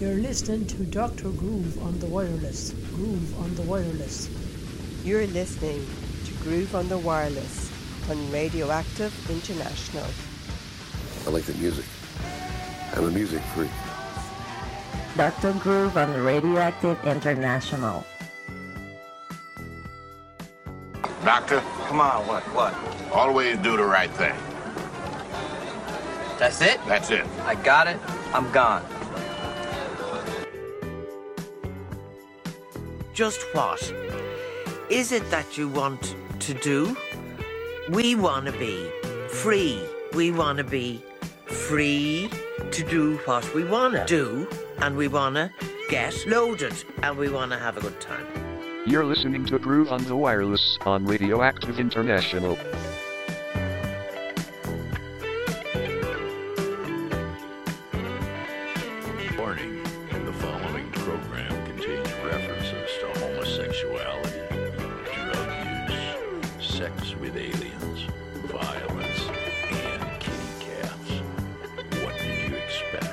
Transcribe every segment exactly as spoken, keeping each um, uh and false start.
You're listening to Doctor Groove on the Wireless. Groove on the Wireless. You're listening to Groove on the Wireless on Radioactive International. I like the music. I'm a music freak. Doctor Groove on the Radioactive International. Doctor? Come on, what, what? Always do the right thing. That's it? That's it. I got it. I'm gone. Just what is it that you want to do? We want to be free. We want to be free to do what we want to do, and we want to get loaded, and we want to have a good time. You're listening to Groove on the Wireless on Radioactive International. Warning, the following program contains references to homosexuality, drug use, sex with aliens, violence, and kitty cats. What did you expect?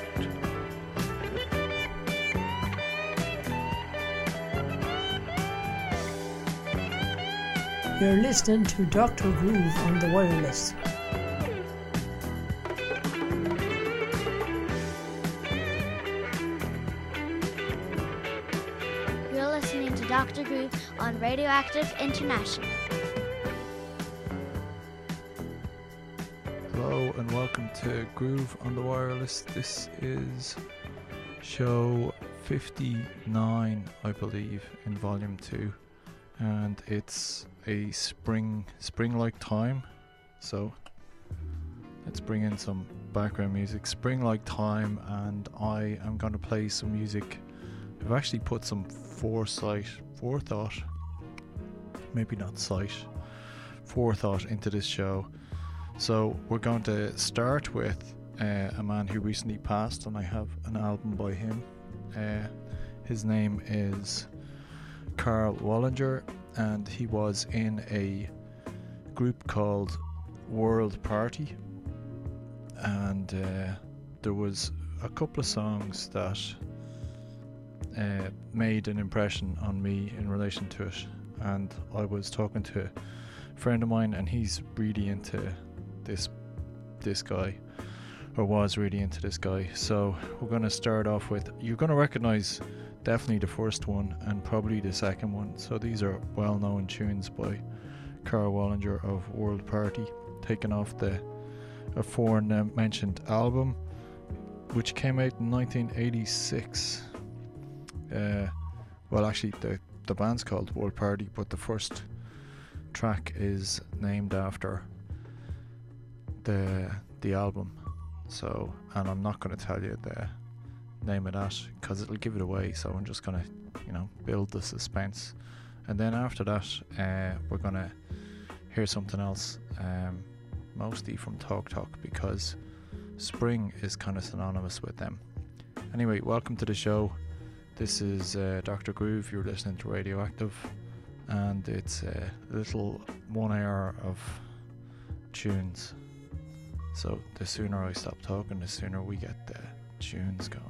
You're listening to Doctor Groove on the Wireless. You're listening to Doctor Groove on Radioactive International. Hello and welcome to Groove on the Wireless. This is show fifty-nine, I believe, in volume two, and it's a spring spring-like time, so let's bring in some background music. Spring-like time, and I am going to play some music. I've actually put some foresight forethought maybe not sight forethought into this show. So we're going to start with uh, a man who recently passed, and I have an album by him. Uh, his name is Karl Wallinger, and he was in a group called World Party, and uh, there was a couple of songs that uh, made an impression on me in relation to it, and I was talking to a friend of mine, and he's really into this this guy, or was really into this guy. So we're going to start off with, you're going to recognize definitely the first one and probably the second one. So these are well-known tunes by Karl Wallinger of World Party, taken off the aforementioned album, which came out in nineteen eighty-six. Uh, well, actually, the the band's called World Party, but the first track is named after the the album. So, and I'm not going to tell you the name of that because it'll give it away, so I'm just gonna, you know, build the suspense. And then after that, uh, we're gonna hear something else, um, mostly from Talk Talk, because spring is kind of synonymous with them. Anyway, welcome to the show. This is uh, Doctor Groove. You're listening to Radioactive, and it's a little one hour of tunes. So the sooner I stop talking, the sooner we get the tunes going.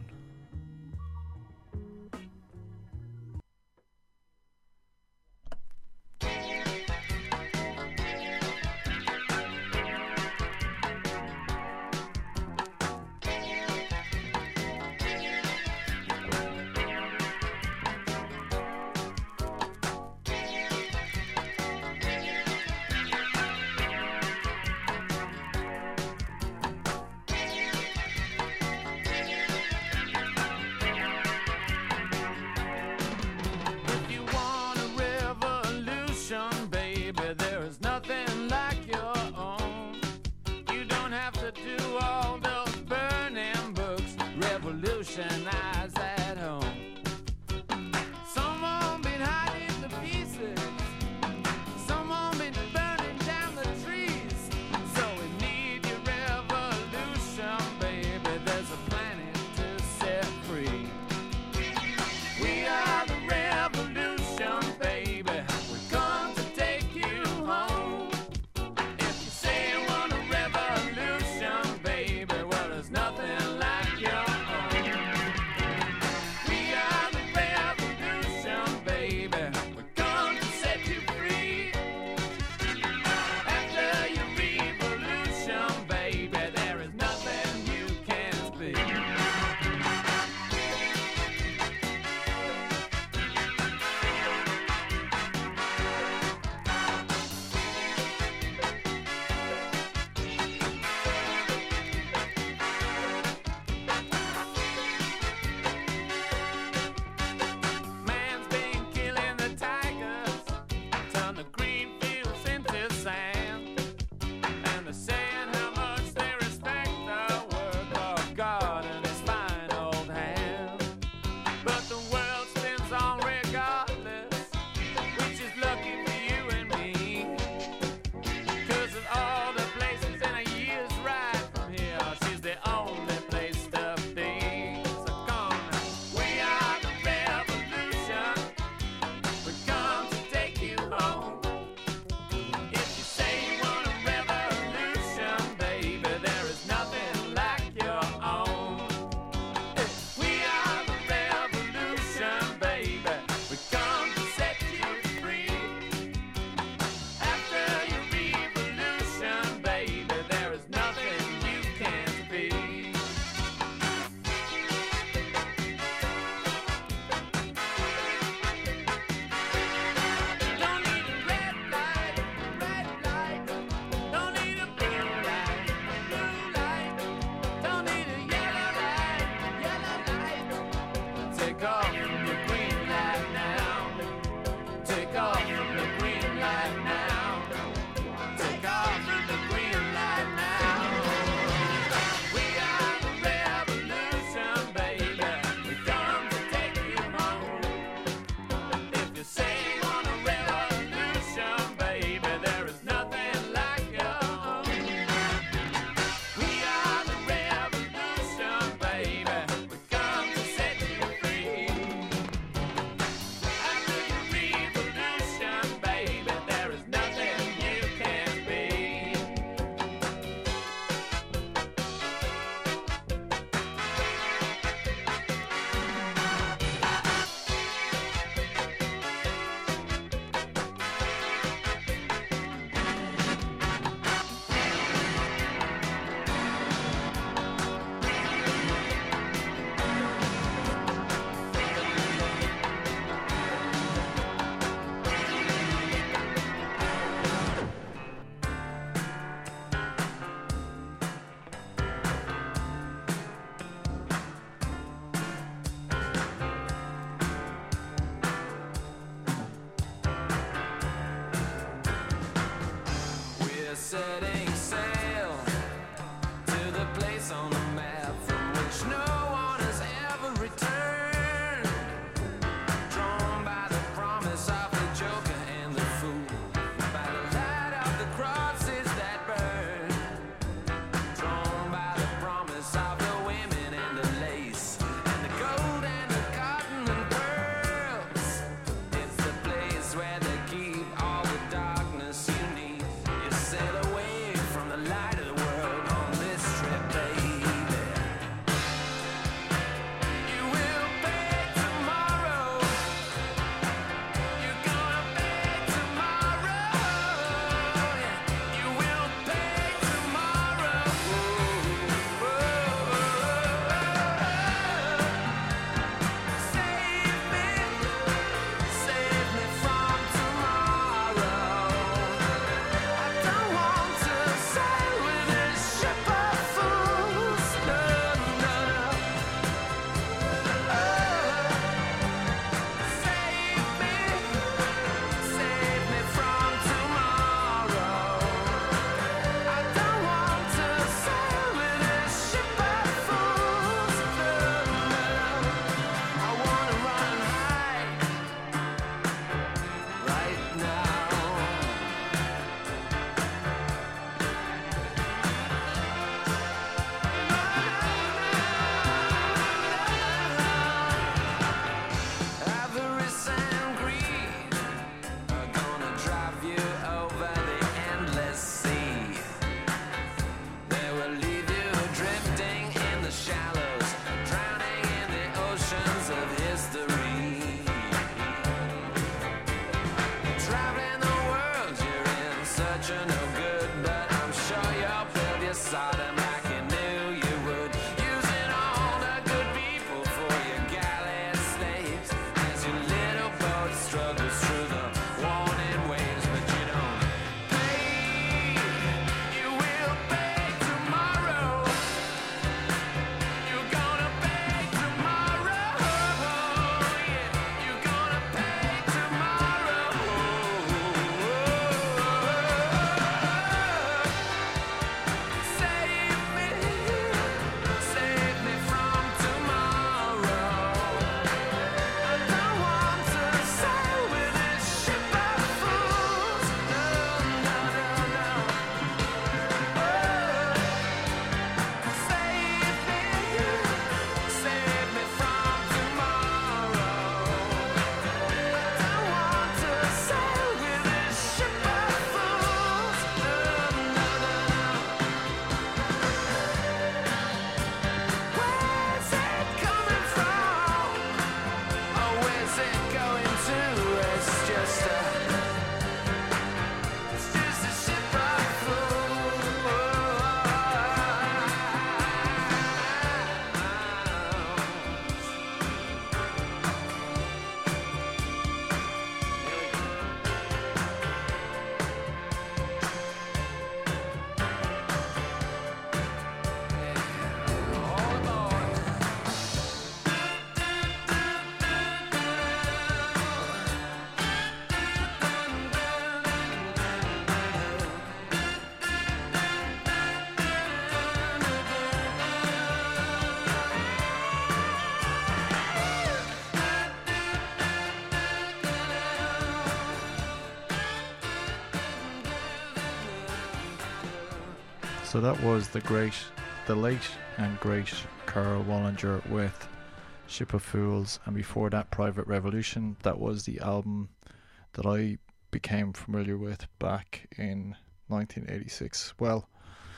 So that was the great, the late and great Carl Wallinger with Ship of Fools, and before that Private Revolution. That was the album that I became familiar with back in nineteen eighty-six. Well,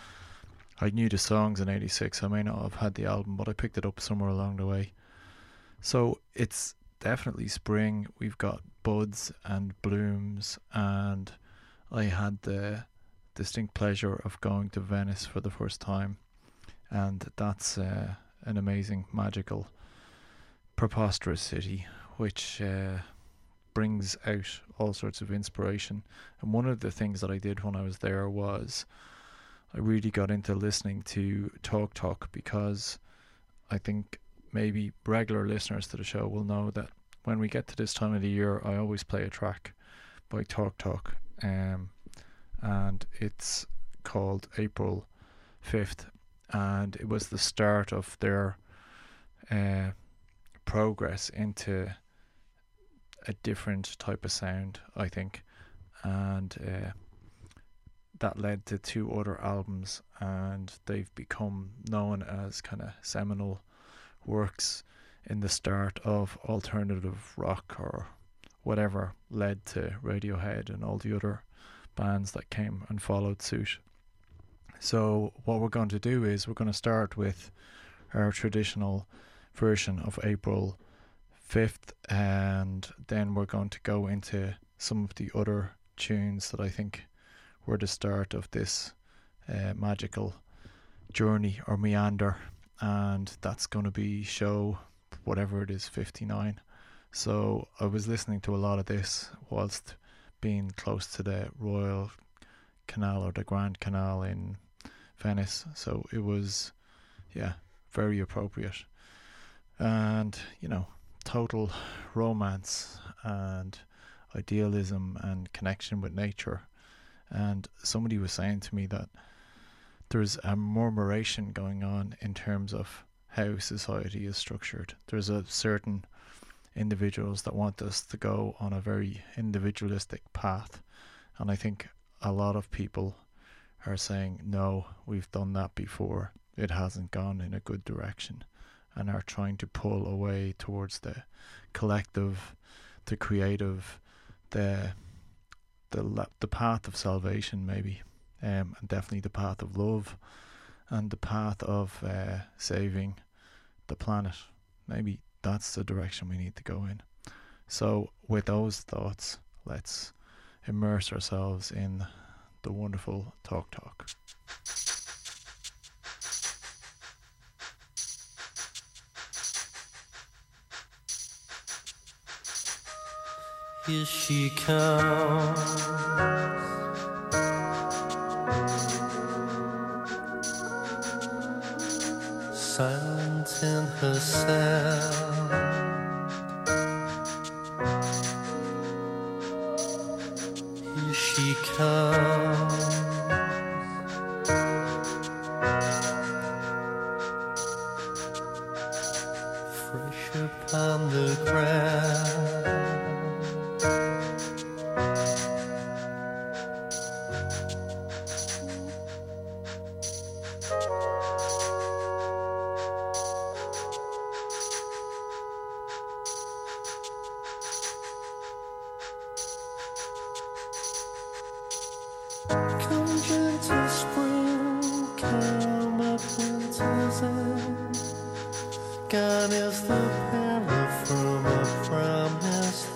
I knew the songs in eighty-six, I may not have had the album, but I picked it up somewhere along the way. So it's definitely spring, we've got buds and blooms, and I had the distinct pleasure of going to Venice for the first time, and that's uh, an amazing, magical, preposterous city which uh, brings out all sorts of inspiration. And one of the things that I did when I was there was I really got into listening to Talk Talk, because I think maybe regular listeners to the show will know that when we get to this time of the year, I always play a track by Talk Talk, um, and it's called April fifth, and it was the start of their uh, progress into a different type of sound, I think, and uh, that led to two other albums, and they've become known as kind of seminal works in the start of alternative rock or whatever led to Radiohead and all the other bands that came and followed suit. So what we're going to do is we're going to start with our traditional version of April fifth, and then we're going to go into some of the other tunes that I think were the start of this uh, magical journey or meander, and that's going to be show whatever it is, fifty-nine. So I was listening to a lot of this whilst being close to the Royal Canal or the Grand Canal in Venice, so it was, yeah, very appropriate. And, you know, total romance and idealism and connection with nature. And somebody was saying to me that there's a murmuration going on in terms of how society is structured. There's a certain individuals that want us to go on a very individualistic path, and I think a lot of people are saying, no, we've done that before, it hasn't gone in a good direction, and are trying to pull away towards the collective, the creative, the the the path of salvation, maybe, um, and definitely the path of love, and the path of uh, saving the planet. Maybe that's the direction we need to go in. So with those thoughts, let's immerse ourselves in the wonderful Talk Talk. Here she comes, silent in herself. Here she comes, fresh upon the ground. Gone is the peril from a promised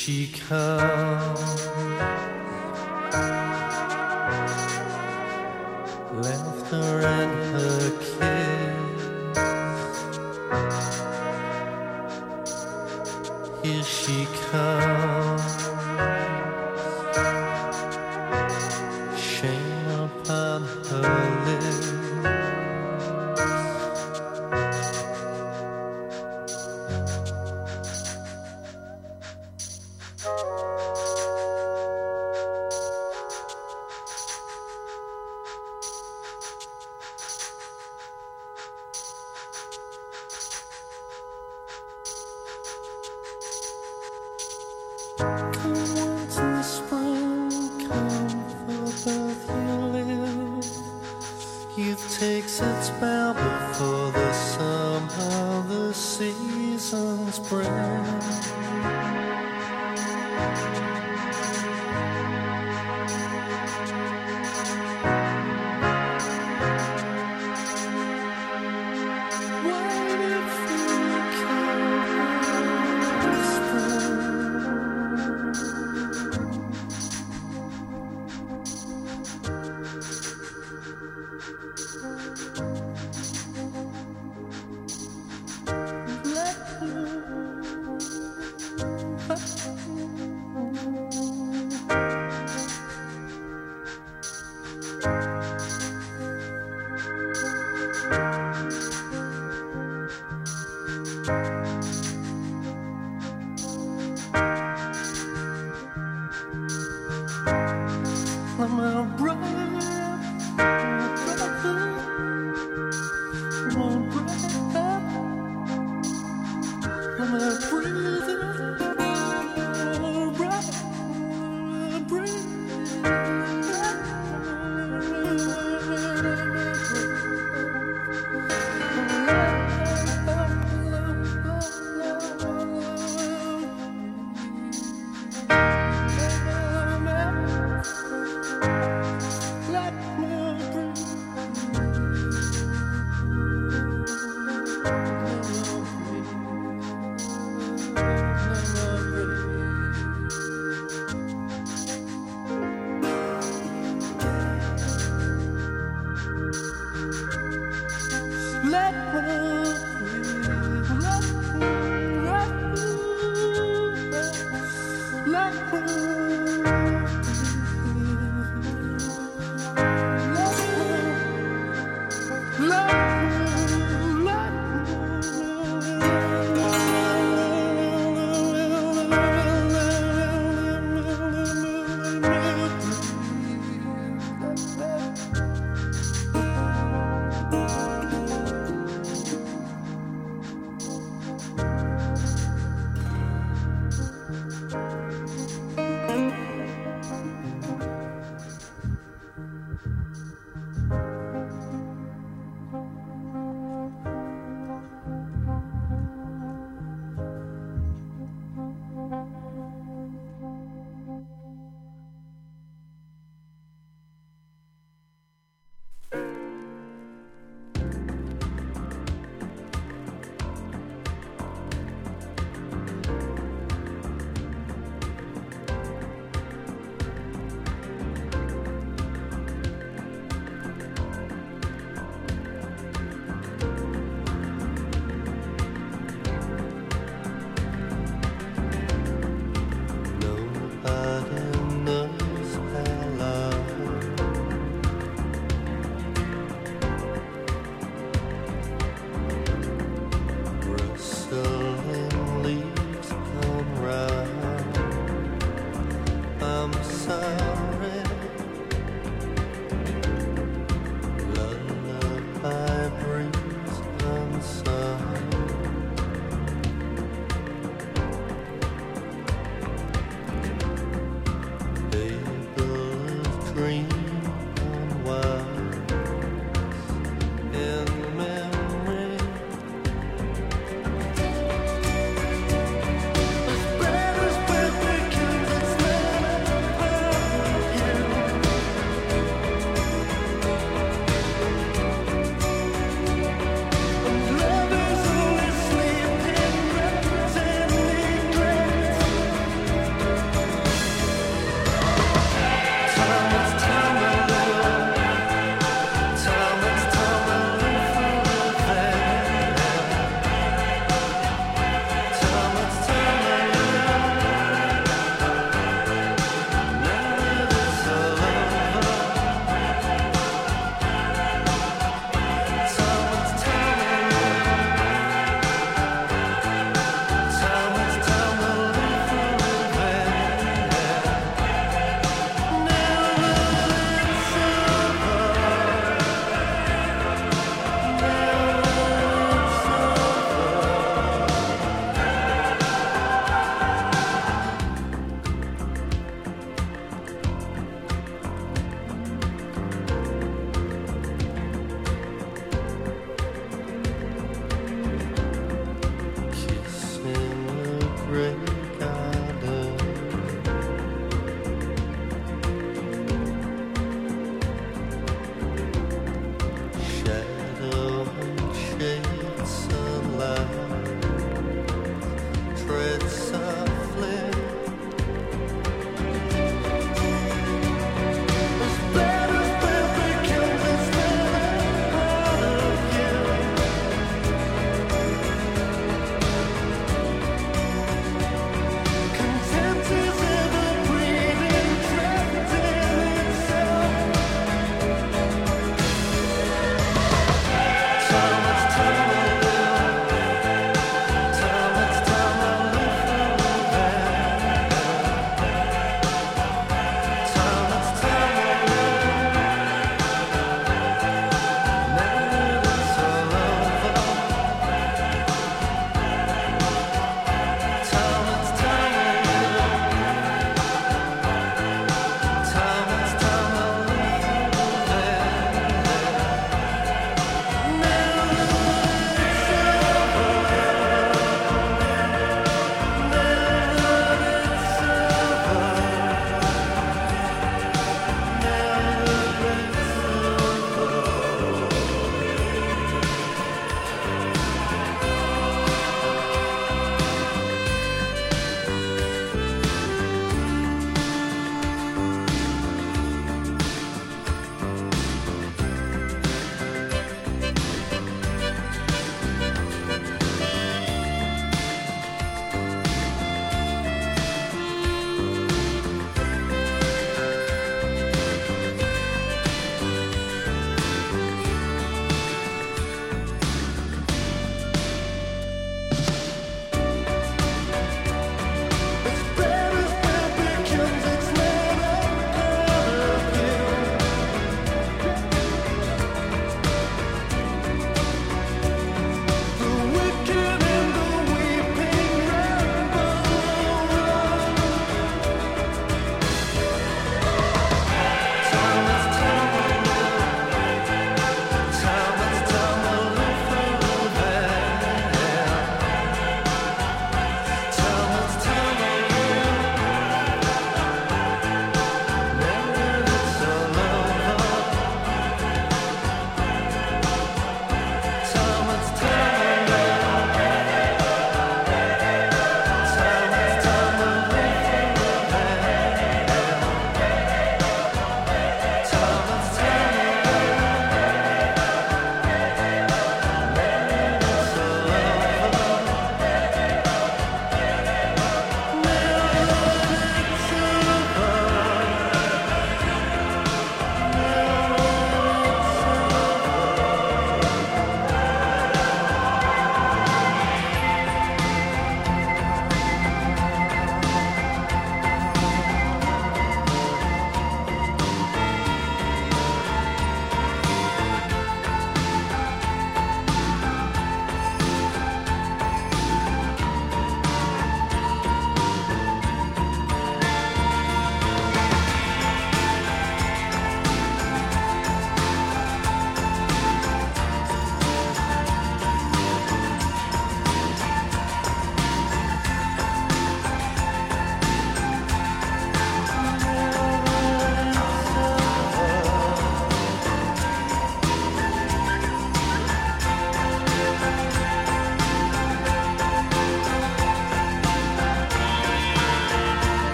she comes. Laughter and her kiss. Here she comes. Shame upon her lips. Takes its bow before the summer, the seasons bring.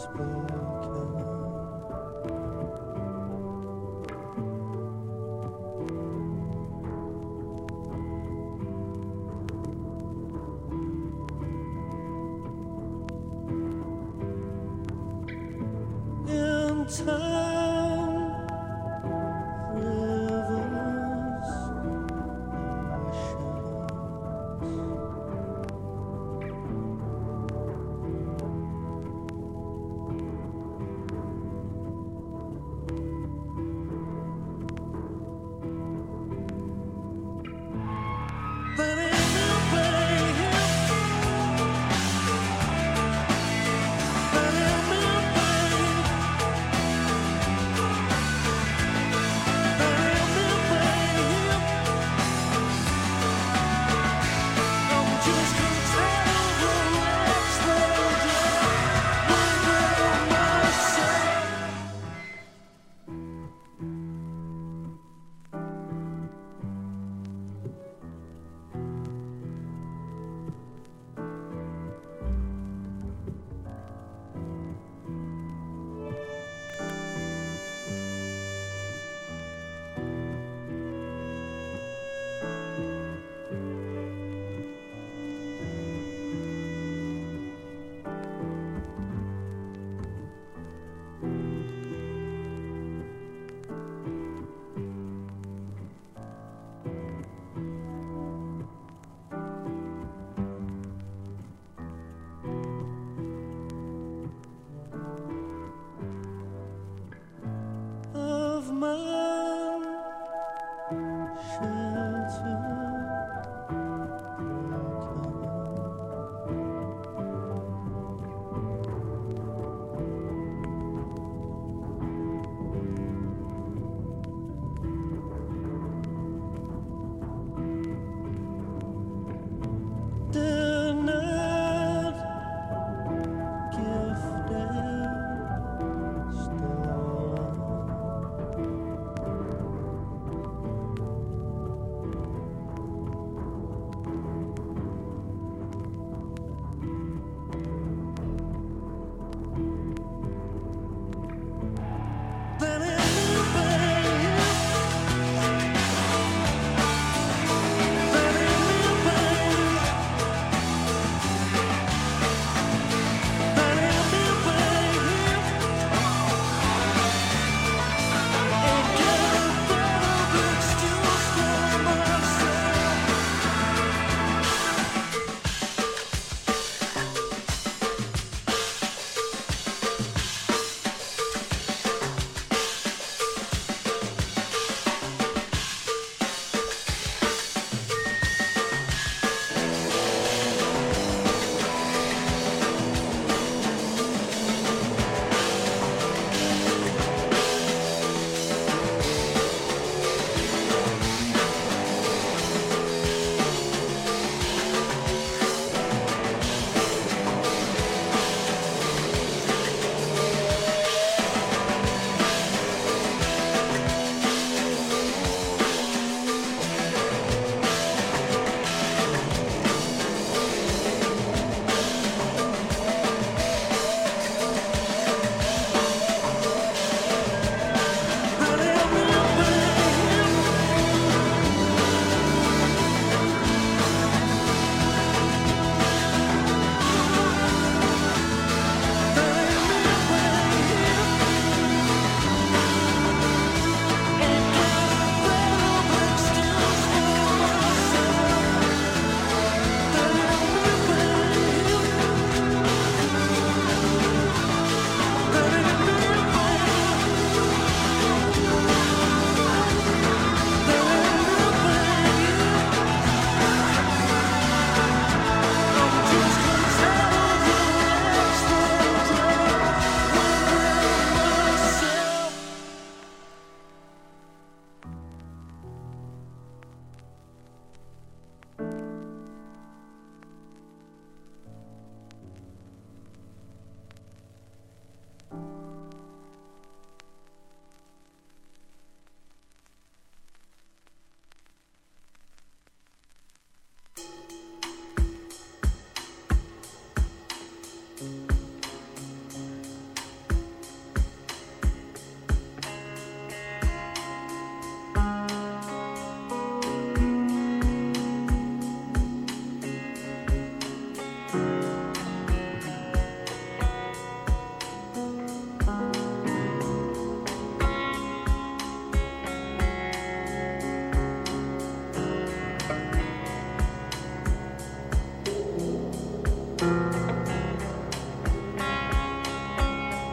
In time, rivers, but anyway, but anyway.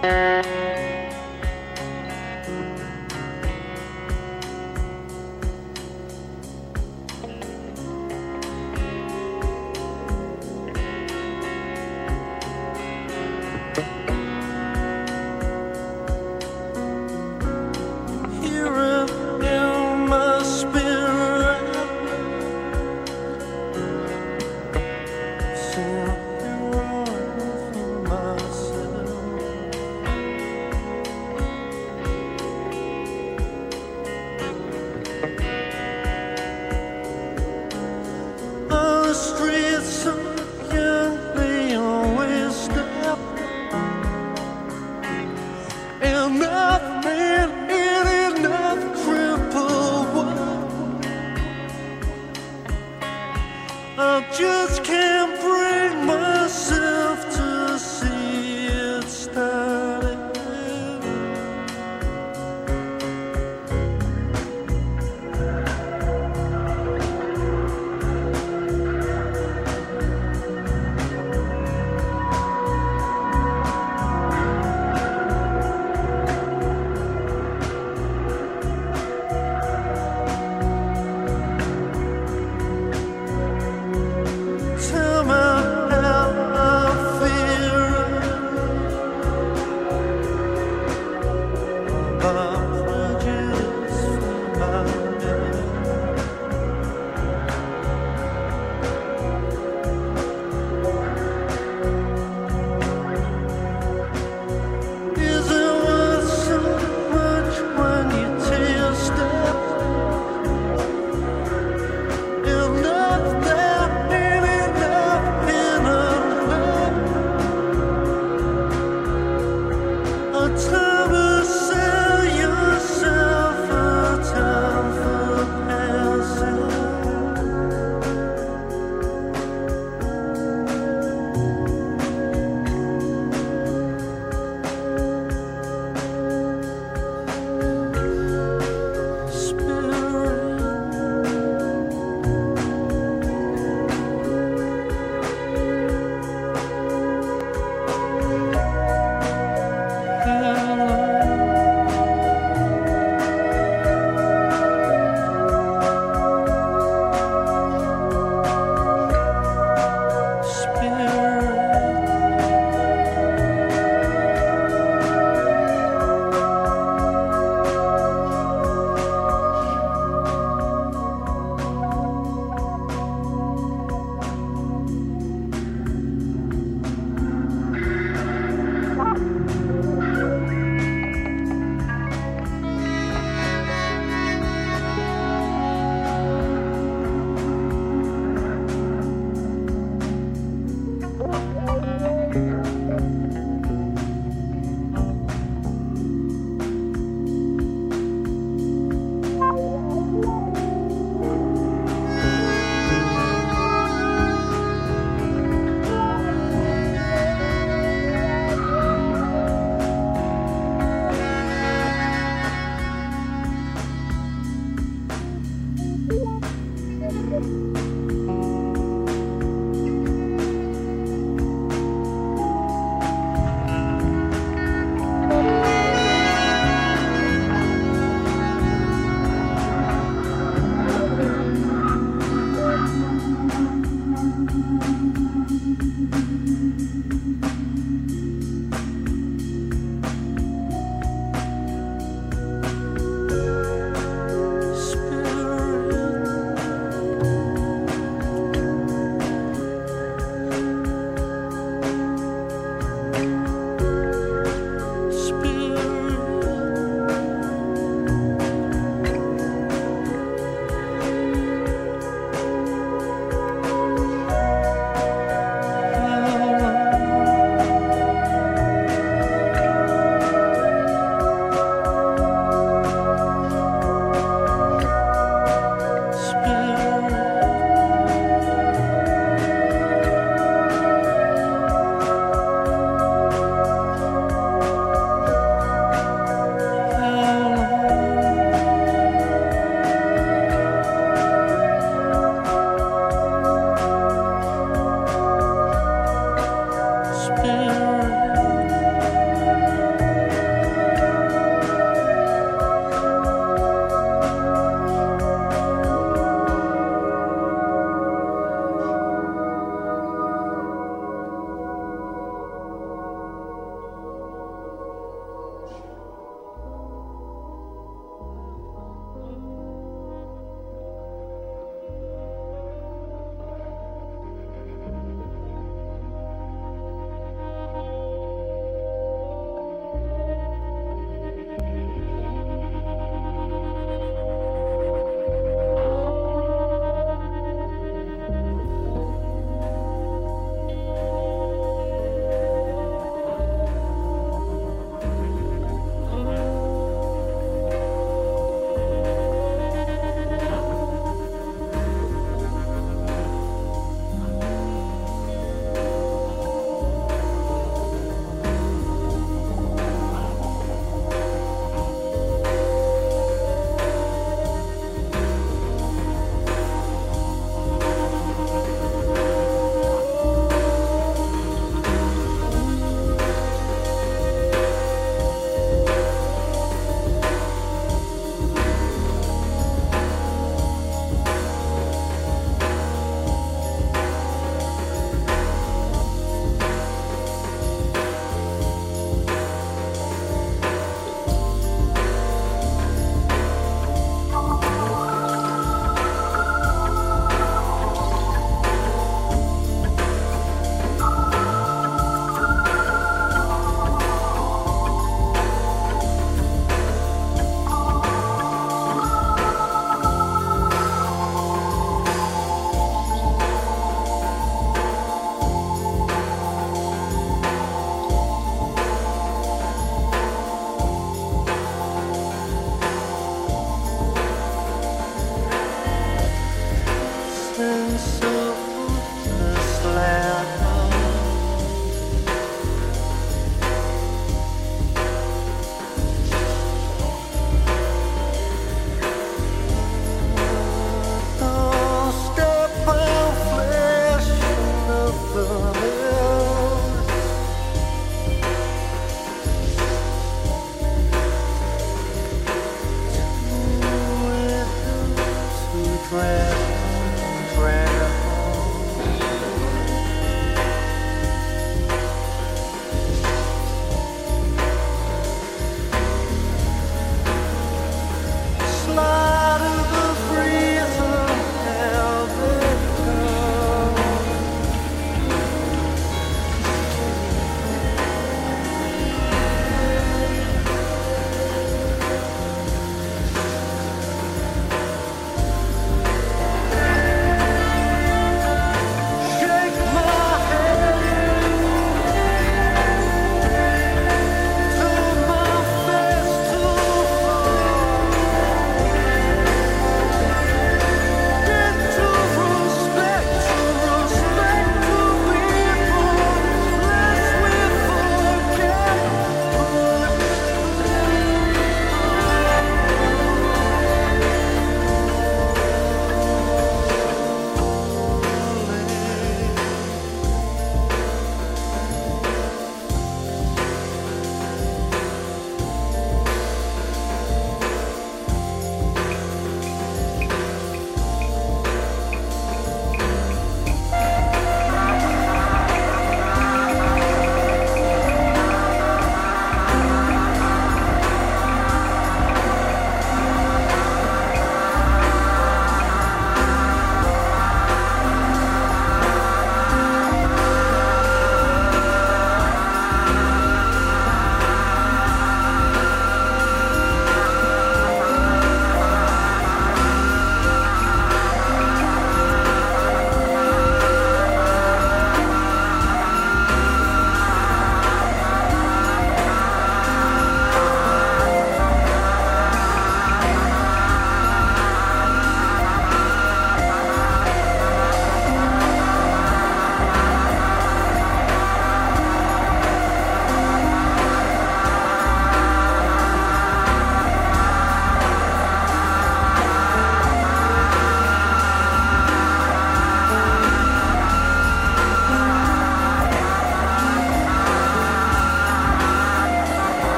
Nothing